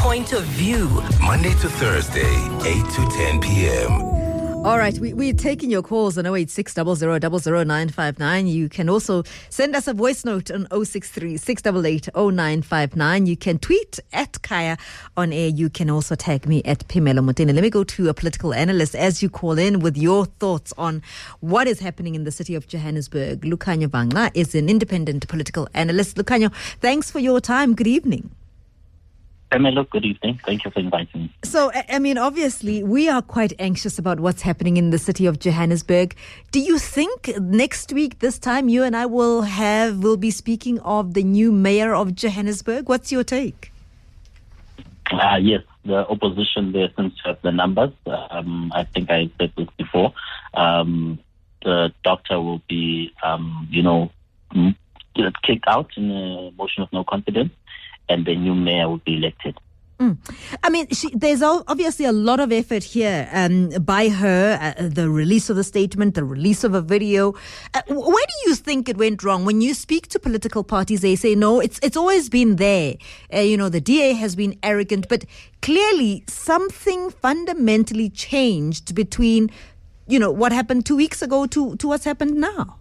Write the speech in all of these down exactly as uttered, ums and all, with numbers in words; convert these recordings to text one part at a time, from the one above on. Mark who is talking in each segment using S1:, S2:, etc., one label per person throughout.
S1: point of view.
S2: Monday to Thursday, eight to ten p.m.
S3: All right, we, we're taking your calls on oh eight six, zero zero zero zero nine five nine. You can also send us a voice note on oh six three, six eight eight, oh nine five nine. You can tweet at Kaya on air. You can also tag me at Phemelo Motene. Let me go to a political analyst as you call in with your thoughts on what is happening in the city of Johannesburg. Lukhanyo Banga is an independent political analyst. Lukhanyo, thanks for your time. Good evening.
S4: Phemelo, good evening. Thank you for inviting me.
S3: So, I mean, obviously, we are quite anxious about what's happening in the city of Johannesburg. Do you think next week, this time, you and I will have, will be speaking of the new mayor of Johannesburg? What's your take?
S4: Uh, yes, the opposition there seems to have the numbers. Um, I think I said this before. Um, the doctor will be, um, you know, kicked out in a motion of no confidence, and the new mayor will be elected.
S3: Mm. I mean, she, there's obviously a lot of effort here um, by her, uh, the release of the statement, the release of a video. Uh, where do you think it went wrong? When you speak to political parties, they say, no, it's it's always been there. Uh, you know, the D A has been arrogant, but clearly something fundamentally changed between, you know, what happened two weeks ago to, to what's happened now.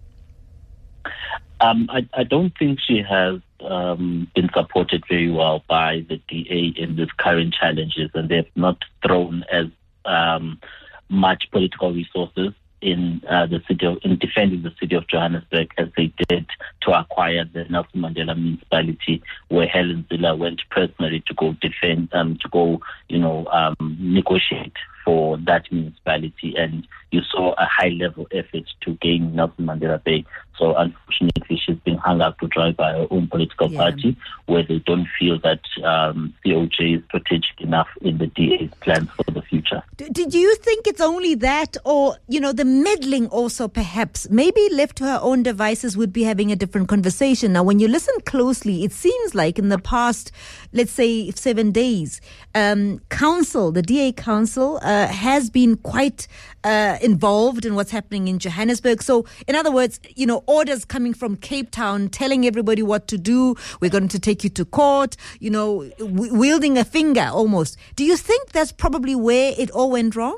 S4: Um, I, I don't think she has um, been supported very well by the D A in these current challenges, and they've not thrown as um, much political resources in uh, the city of, in defending the city of Johannesburg as they did to acquire the Nelson Mandela municipality, where Helen Zille went personally to go defend, um, to go, you know, um, negotiate for that municipality, and you saw a high-level effort to gain Nelson Mandela Bay. So unfortunately, she's been hung up to dry by her own political yeah. party, where they don't feel that um, C O J is strategic enough in the D A's plans for the future.
S3: Do, do you think it's only that, or, you know, the meddling also perhaps, maybe left to her own devices would be having a different conversation? Now, when you listen closely, it seems like in the past, let's say seven days, um, council, the D A council, uh, has been quite uh, involved in what's happening in Johannesburg. So, in other words, you know, orders coming from Cape Town telling everybody what to do. We're going to take you to court, you know, w- wielding a finger almost. Do you think that's probably where it all went wrong?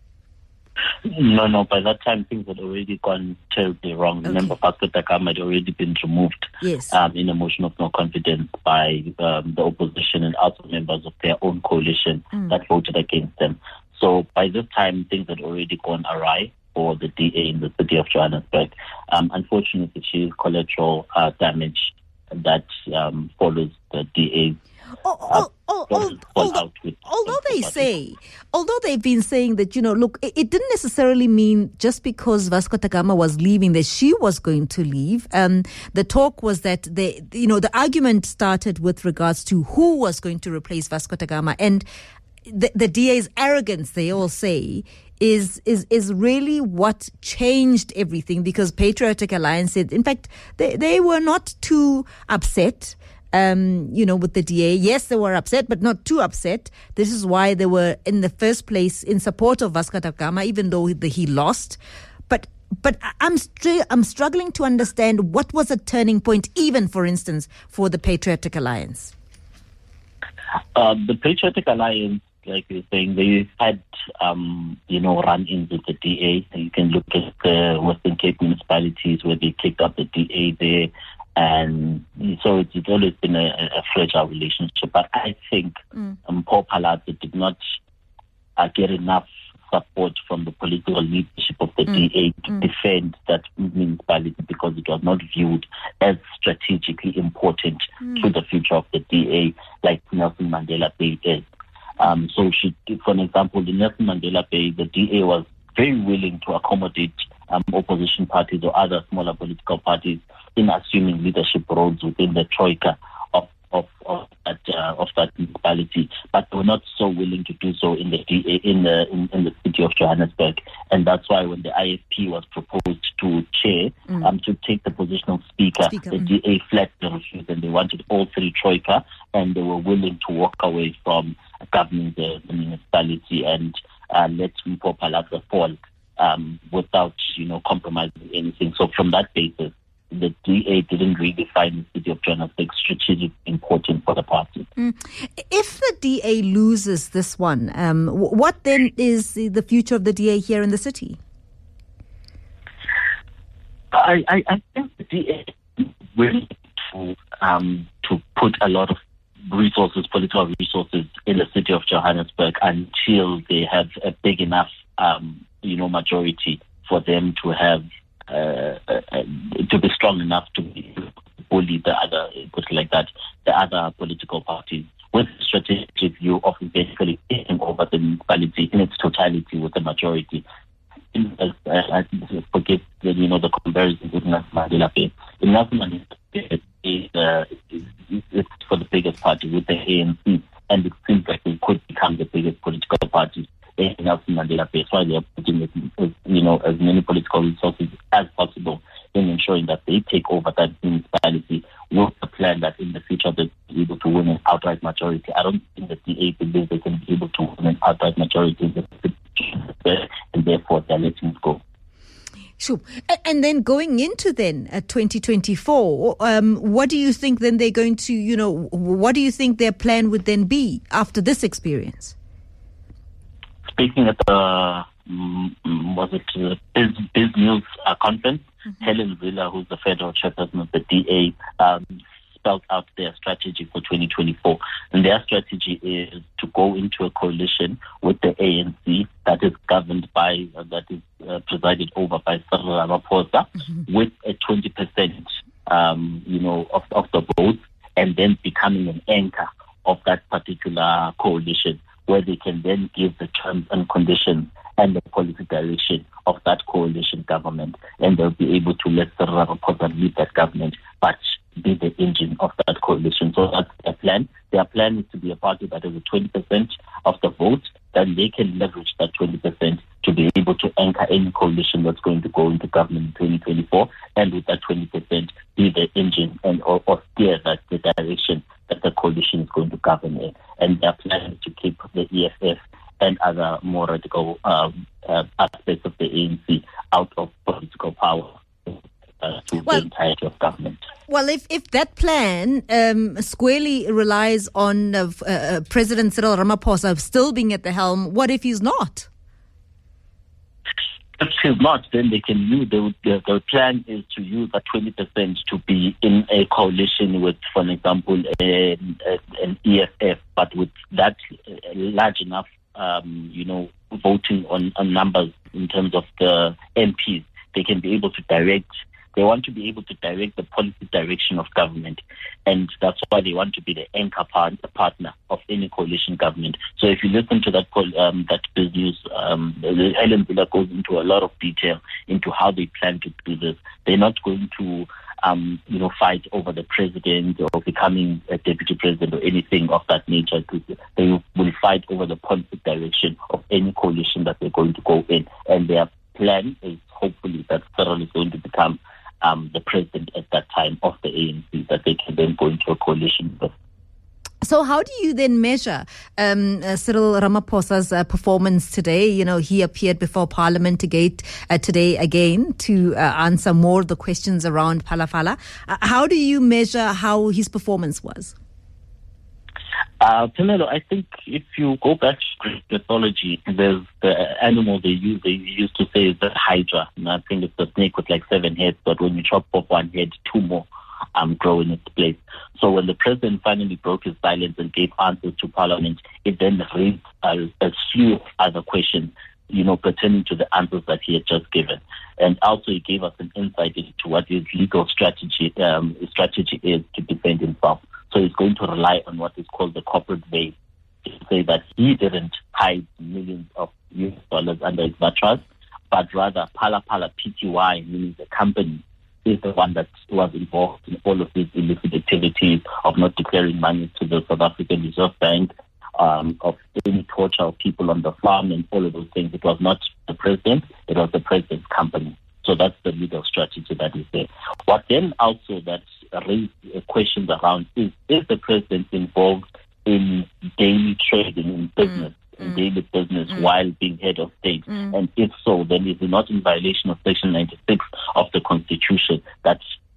S4: No, no. By that time, things had already gone terribly wrong. Okay. Remember, Vasco Da Gama had already been removed
S3: yes.
S4: um, in a motion of no confidence by um, the opposition and also members of their own coalition mm. that voted against them. So by this time, things had already gone awry for the D A in the city of Johannesburg. Um, unfortunately, she is collateral uh, damage that um, follows the D A's.
S3: Oh, oh, oh, oh, although, although they say, although they've been saying that, you know, look, it, it didn't necessarily mean just because Vasco Da Gama was leaving that she was going to leave. Um, the talk was that they, you know, the argument started with regards to who was going to replace Vasco Da Gama, and the, the D A's arrogance, they all say, is is is really what changed everything, because Patriotic Alliance said, in fact, they, they were not too upset. Um, you know, with the D A. Yes, they were upset, but not too upset. This is why they were in the first place in support of Vasco Da Gama, even though he, he lost. But but I'm str- I'm struggling to understand what was a turning point, even, for instance, for the Patriotic Alliance.
S4: Uh, the Patriotic Alliance, like you're saying, they had, um, you know, run-ins with the D A. You can look at the Western Cape municipalities where they kicked up the D A there. And so it's, it's always been a, a fragile relationship. But I think mm. um, Paul Palazzo did not uh, get enough support from the political leadership of the mm. D A to mm. defend that municipality, because it was not viewed as strategically important mm. to the future of the D A like Nelson Mandela Bay is. Um, so she, for an example, the Nelson Mandela Bay, the D A was very willing to accommodate um, opposition parties or other smaller political parties in assuming leadership roles within the troika of of, of that uh, of that municipality, but they were not so willing to do so in the D A, in the in, in the city of Johannesburg, and that's why when the I F P was proposed to chair mm. um to take the position of speaker, speaker the mm. D A flat refused, and they wanted all three troika, and they were willing to walk away from governing the, the municipality and uh, let Mpho Palazzo fall um, without you know compromising anything. So from that basis, the D A didn't really find the city of Johannesburg strategically important for the party.
S3: Mm. If the D A loses this one, um, what then is the future of the D A here in the city?
S4: I, I, I think the D A will to um, to put a lot of resources, political resources, in the city of Johannesburg until they have a big enough, um, you know, majority for them to have uh, uh, uh, to be strong enough to bully the other, put it like that, the other political parties, with the strategic view of basically taking over the municipality in its totality with the majority. As, uh, I forget the, you know, the comparison with Nelson Mandela Bay. In Nelson Mandela Bay, is, uh, is, is for the biggest party with the A N C, and it seems like it could become the biggest political party in Nelson Mandela Bay. That's why they are putting it, you know, as many political resources as possible in ensuring that they take over that municipality with the plan that in the future they'll be able to win an outright majority. I don't think that the D A believes they can be able to win an outright majority in the future, and therefore they're letting it go.
S3: Sure. And then going into then uh, twenty twenty-four, um, what do you think then they're going to, you know, what do you think their plan would then be after this experience?
S4: Speaking at the, um, was it uh, Biz, Biz News uh, conference, mm-hmm. Helen Zille, who's the federal chairperson of the D A, um, spelled out their strategy for twenty twenty-four. And their strategy is to go into a coalition with the A N C that is governed by, uh, that is uh, presided over by Cyril Ramaphosa, mm-hmm. with a twenty percent, um, you know, of, of the votes, and then becoming an anchor of that particular coalition, where they can then give the terms and conditions and the policy direction of that coalition government. And they'll be able to let Cyril Ramaphosa lead that government, but be the engine of that coalition. So that's their plan. Their plan is to be a party that has a twenty percent of the vote, then they can leverage that twenty percent to be able to anchor any coalition that's going to go into government in twenty twenty-four, and with that twenty percent be the engine and or, or steer that the direction that the coalition is going to govern in. And their plan is to keep the E F F and other more radical um, uh, aspects of the A N C out of political power uh, to well, the entirety of government.
S3: Well, if, if that plan um, squarely relies on uh, uh, President Cyril Ramaphosa still being at the helm, what if he's not?
S4: If he's not, then they can use, the, the, the plan is to use that twenty percent to be in a coalition with, for example, a, a, an E F F, but with that large enough, um, you know, voting on, on numbers in terms of the M Ps, they can be able to direct. They want to be able to direct the policy direction of government, and that's why they want to be the anchor part, the partner of any coalition government. So if you listen to that um, that business, um, Helen Zille goes into a lot of detail into how they plan to do this. They're not going to, um, you know, fight over the president or becoming a deputy president or anything of that nature. They will fight over the policy direction of any coalition that they're going to go in, and their plan is hopefully that Cyril is going to become Um, the president at that time of the A N C, that they can then go into a coalition with.
S3: So how do you then measure um, uh, Cyril Ramaphosa's uh, performance today? You know, he appeared before Parliament again, uh, today again to uh, answer more of the questions around Phalaphala. Uh, how do you measure how his performance was?
S4: Uh, Pamela, I think if you go back to Greek mythology, there's the animal they use, they used to say is the Hydra. And I think it's a snake with like seven heads, but when you chop off one head, two more um, grow in its place. So when the president finally broke his silence and gave answers to Parliament, it then raised a, a slew of other questions, you know, pertaining to the answers that he had just given. And also he gave us an insight into what his legal strategy, um, strategy is to defend himself. So he's going to rely on what is called the corporate veil to say that he didn't hide millions of U S dollars under his mattress, but rather Phalaphala P T Y, meaning the company, is the one that was involved in all of these illicit activities of not declaring money to the South African Reserve Bank, um, of any torture of people on the farm and all of those things. It was not the president, it was the president's company. So that's the legal strategy that is there. What then also that raised questions around is, is the president involved in daily trading in business, mm, in mm, daily business mm, while being head of state? Mm. And if so, then is he not in violation of Section ninety-six of the Constitution that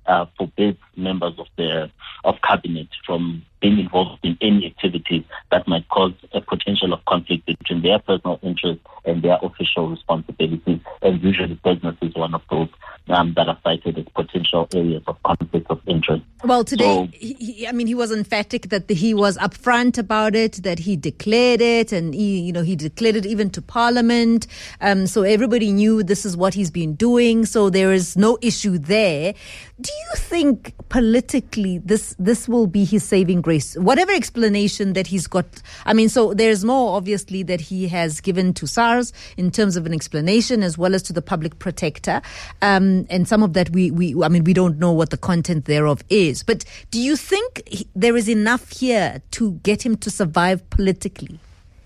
S4: uh, forbids members of the of cabinet from being involved in any activities that might cause a potential of conflict between their personal interests and their official responsibilities. And usually business is one of those um, that are cited as potential areas of conflict of interest.
S3: Well, today,
S4: so,
S3: he, he, I mean, he was emphatic that the, he was upfront about it, that he declared it, and he, you know, he declared it even to Parliament. Um, so everybody knew this is what he's been doing. So there is no issue there. Do you think politically this this will be his saving grace? Whatever explanation that he's got, I mean, so there's more obviously that he has given to SARS in terms of an explanation, as well as to the public protector, um, and some of that we we I mean we don't know what the content thereof is. But do you think he, there is enough here to get him to survive politically?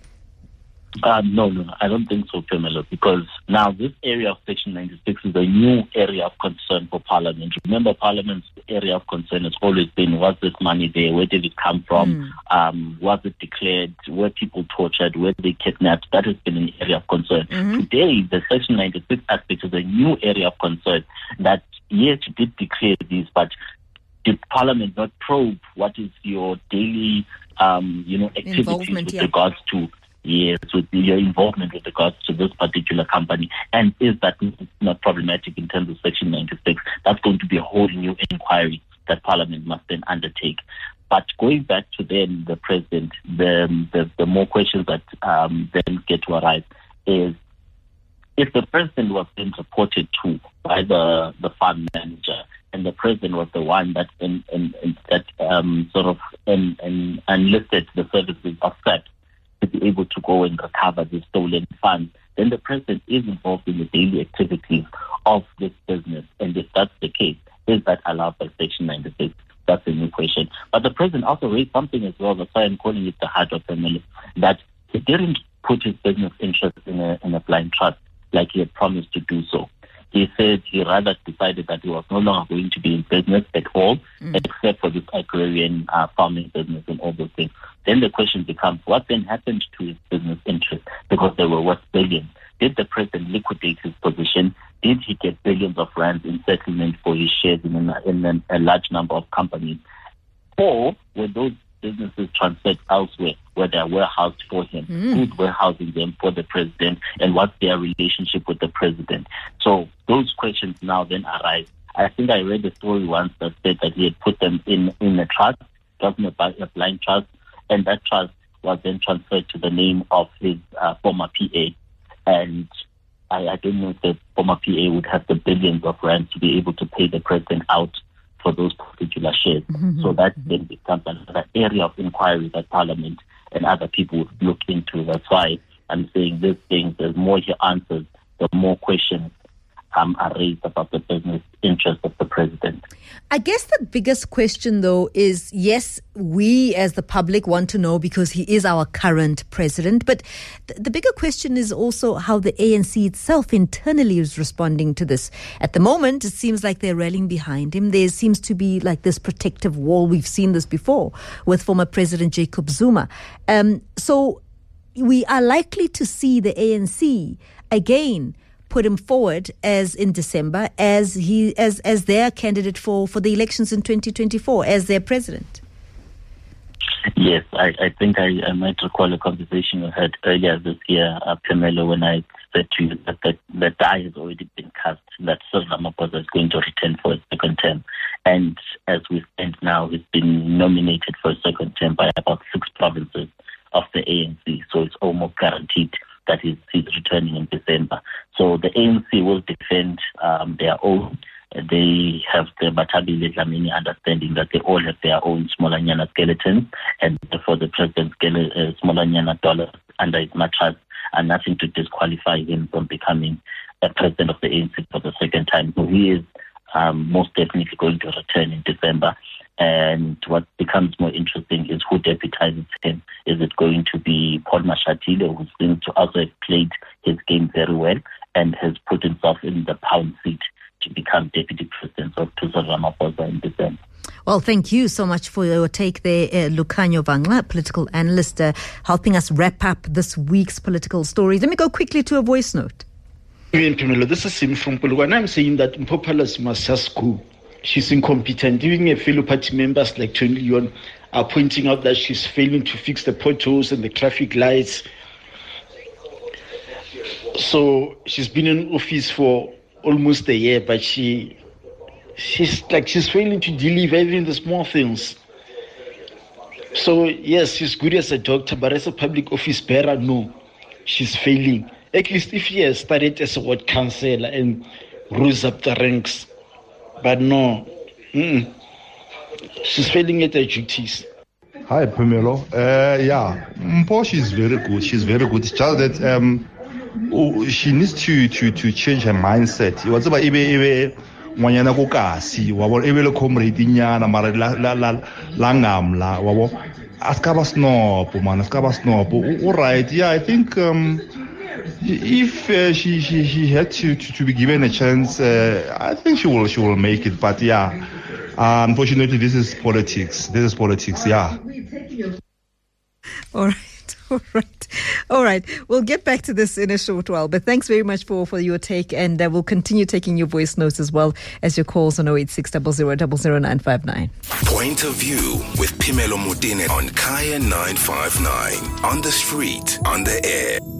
S4: Uh, no, no, I don't think so, Pamela, because now this area of Section ninety-six is a new area of concern for Parliament. Remember, Parliament's area of concern has always been, was this money there? Where did it come from? Mm. Um, was it declared? Were people tortured? Were they kidnapped? That has been an area of concern. Mm-hmm. Today, the Section ninety-six aspect is a new area of concern that, yes, you did declare these, but did Parliament not probe what is your daily, um, you know, activities with yeah. regards to Yes, with your involvement with regards to this particular company, and is that not problematic in terms of Section ninety-six? That's going to be a whole new inquiry that Parliament must then undertake. But going back to then the President, the the, the more questions that um, then get to arise is, if the President was then reported to by the, the fund manager, and the President was the one that in, in, in, that um, sort of in, in, enlisted the services of S A P to be able to go and recover the stolen funds, then the President is involved in the daily activities of this business. And if that's the case, is that allowed by Section ninety-six? That's a new question. But the President also raised something as well, that's why I'm calling it the heart of family, that he didn't put his business interests in a, in a blind trust like he had promised to do so. He said he rather decided that he was no longer going to be in business at all, mm. except for this agrarian uh, farming business and all those things. Then the question becomes, what then happened to his business interests? Because they were worth billions. Did the President liquidate his position? Did he get billions of rands in settlement for his shares in, a, in a, a large number of companies? Or were those businesses transferred elsewhere where they are warehoused for him? Mm. Who's warehousing them for the President, and what's their relationship with the President? So those questions now then arise. I think I read a story once that said that he had put them in, in a trust, wasn't a blind trust, and that trust was then transferred to the name of his uh, former P A. And I, I don't know if the former P A would have the billions of rands to be able to pay the President out for those particular shares. Mm-hmm. So that then becomes another area of inquiry that Parliament and other people would look into. That's why I'm saying these things, there's more he answers, the more questions um, are raised about the business interest of the President.
S3: I guess the biggest question, though, is, yes, we as the public want to know because he is our current president, but th- the bigger question is also how the A N C itself internally is responding to this. At the moment, it seems like they're rallying behind him. There seems to be like this protective wall. We've seen this before with former President Jacob Zuma. Um, so we are likely to see the A N C again put him forward as in December as he as as their candidate for, for the elections in twenty twenty-four as their president.
S4: Yes, I, I think I, I might recall a conversation we had earlier this year, uh, Pamela, when I said to you that the, the die has already been cast, that Cyril Ramaphosa is going to return for a second term. And as we stand now, he's been nominated for a second term by about six provinces of the A N C. So it's almost guaranteed that he's, he's returning in December. So the A N C will defend um, their own. They have the Batabi Dlamini understanding that they all have their own Smolanyana skeletons, and therefore the president's uh, Smolanyana dollars under his mattress are nothing to disqualify him from becoming a president of the A N C for the second time. So he is um, most definitely going to return in December. And what becomes more interesting is who deputizes him. Is it going to be Paul Mashatile, who seems to also have played his game very well and has put himself in the pound seat to become deputy president of Cyril Ramaphosa in December?
S3: Well, thank you so much for your take there, uh, Lukhanyo Vangla, political analyst, uh, helping us wrap up this week's political stories. Let me go quickly to a voice note.
S1: This is Sim from Puluwa, and I'm saying that Mpopalas must just go. she's incompetent. Even her fellow party members like Tony Leon are pointing out that she's failing to fix the potholes and the traffic lights. So she's been in office for almost a year, but she she's like she's failing to deliver even the small things. So yes, she's good as a doctor, but as a public office bearer, no, she's failing. At least if she has started as a ward councillor and rose up the ranks, but no, mm-mm. She's failing at her duties.
S5: Hi, Pamela. Uh, yeah, Mpo, she's very good. She's very good. It's just that um. Oh, she needs to to to change her mindset. Wa tseba ebe ebe ngwanyana go kasi wa bona ebe le comrade nyana mara la la la la ngamla wa bo aska ba snob man aska ba snob. All right, yeah, I think um if uh, she she she had to, to to be given a chance, uh, I think she will she will make it. But yeah, uh, unfortunately, this is politics. This is politics. Yeah.
S3: All right. All right. All right. We'll get back to this in a short while, but thanks very much for, for your take, and uh, we'll continue taking your voice notes as well as your calls on oh eight six, zero zero zero, zero nine five nine.
S2: Point of View with Phemelo Motene on Kaya nine five nine. On the street, on the air.